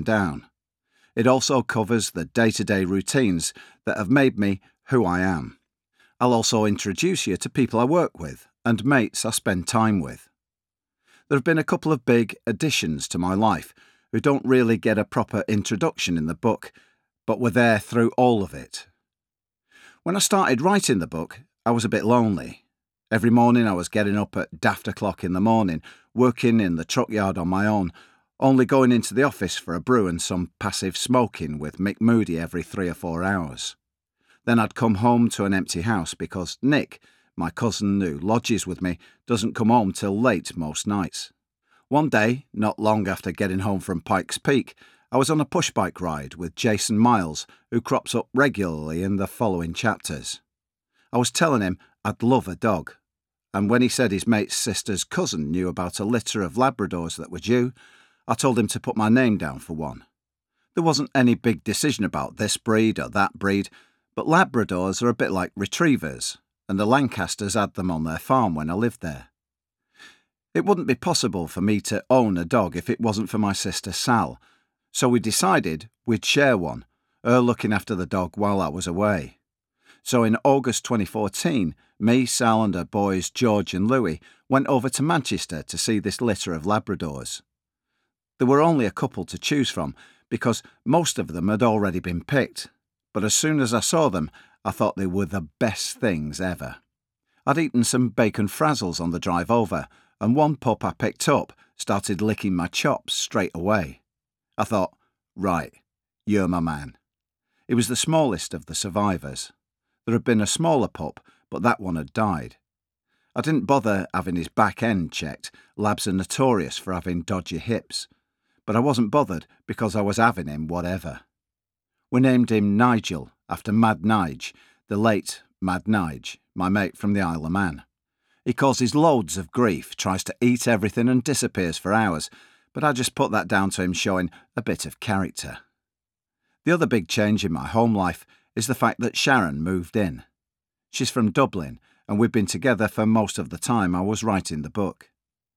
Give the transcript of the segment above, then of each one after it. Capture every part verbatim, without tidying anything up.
down. It also covers the day-to-day routines that have made me who I am. I'll also introduce you to people I work with and mates I spend time with. There have been a couple of big additions to my life who don't really get a proper introduction in the book, but were there through all of it. When I started writing the book, I was a bit lonely. Every morning I was getting up at daft o'clock in the morning, working in the truck yard on my own, only going into the office for a brew and some passive smoking with Mick Moody every three or four hours. Then I'd come home to an empty house because Nick, my cousin who lodges with me, doesn't come home till late most nights. One day, not long after getting home from Pikes Peak, I was on a pushbike ride with Jason Miles, who crops up regularly in the following chapters. I was telling him I'd love a dog, and when he said his mate's sister's cousin knew about a litter of Labradors that were due, I told him to put my name down for one. There wasn't any big decision about this breed or that breed, but Labradors are a bit like retrievers, and the Lancasters had them on their farm when I lived there. It wouldn't be possible for me to own a dog if it wasn't for my sister Sal, so we decided we'd share one, her looking after the dog while I was away. So in August twenty fourteen, me, Sal and her boys George and Louis went over to Manchester to see this litter of Labradors. There were only a couple to choose from because most of them had already been picked, but as soon as I saw them, I thought they were the best things ever. I'd eaten some bacon frazzles on the drive over, and one pup I picked up started licking my chops straight away. I thought, right, you're my man. He was the smallest of the survivors. There had been a smaller pup, but that one had died. I didn't bother having his back end checked. Labs are notorious for having dodgy hips. But I wasn't bothered because I was having him whatever. We named him Nigel, after Mad Nige, the late Mad Nige, my mate from the Isle of Man. He causes loads of grief, tries to eat everything and disappears for hours, but I just put that down to him showing a bit of character. The other big change in my home life is the fact that Sharon moved in. She's from Dublin, and we've been together for most of the time I was writing the book.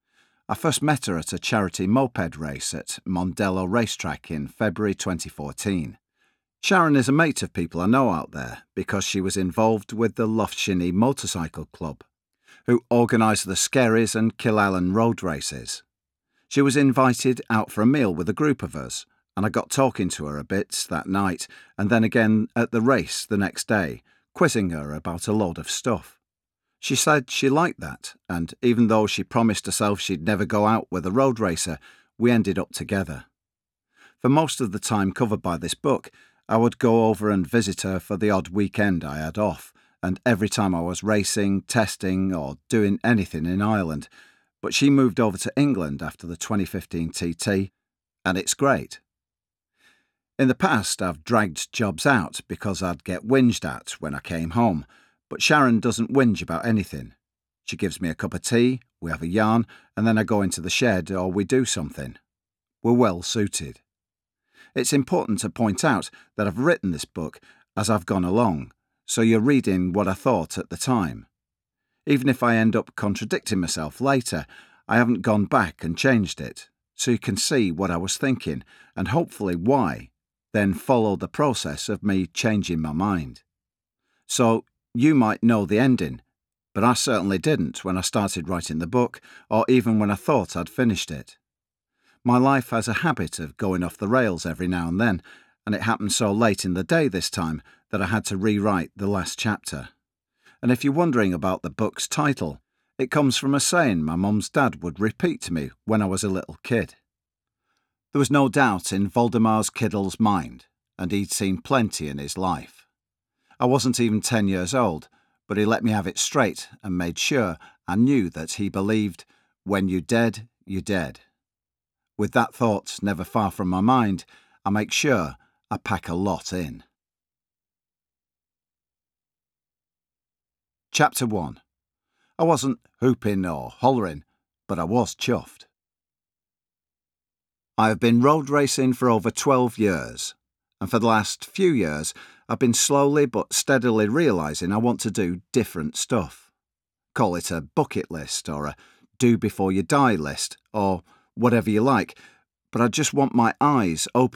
I first met her at a charity moped race at Mondello Racetrack in February twenty fourteen. Sharon is a mate of people I know out there because she was involved with the Lough Shinny Motorcycle Club, who organised the Skerries and Killalen road races. She was invited out for a meal with a group of us, and I got talking to her a bit that night and then again at the race the next day, quizzing her about a load of stuff. She said she liked that, and even though she promised herself she'd never go out with a road racer, we ended up together. For most of the time covered by this book, I would go over and visit her for the odd weekend I had off, and every time I was racing, testing, or doing anything in Ireland. But she moved over to England after the twenty fifteen T T, and it's great. In the past, I've dragged jobs out because I'd get whinged at when I came home, but Sharon doesn't whinge about anything. She gives me a cup of tea, we have a yarn, and then I go into the shed or we do something. We're well suited. It's important to point out that I've written this book as I've gone along, so you're reading what I thought at the time. Even if I end up contradicting myself later, I haven't gone back and changed it, so you can see what I was thinking and hopefully why, then follow the process of me changing my mind. So you might know the ending, but I certainly didn't when I started writing the book or even when I thought I'd finished it. My life has a habit of going off the rails every now and then, and it happened so late in the day this time that I had to rewrite the last chapter. And if you're wondering about the book's title, it comes from a saying my mum's dad would repeat to me when I was a little kid. There was no doubt in Voldemar's Kiddle's mind, and he'd seen plenty in his life. I wasn't even ten years old, but he let me have it straight and made sure I knew that he believed, when you're dead, you're dead. With that thought never far from my mind, I make sure I pack a lot in. Chapter one. I wasn't whooping or hollering, but I was chuffed. I have been road racing for over twelve years, and for the last few years I've been slowly but steadily realising I want to do different stuff. Call it a bucket list or a do before you die list or whatever you like, but I just want my eyes open